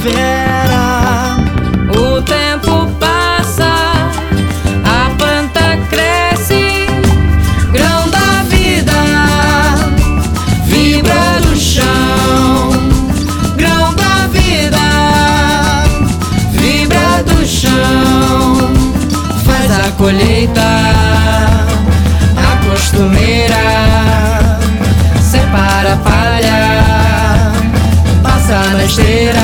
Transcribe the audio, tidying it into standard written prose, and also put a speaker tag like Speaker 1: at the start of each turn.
Speaker 1: primavera.
Speaker 2: O tempo passa, a planta cresce, grão da vida vibra no chão. Grão da vida vibra do chão. Faz a colheita, a costumeira separa a palha, passa na esteira.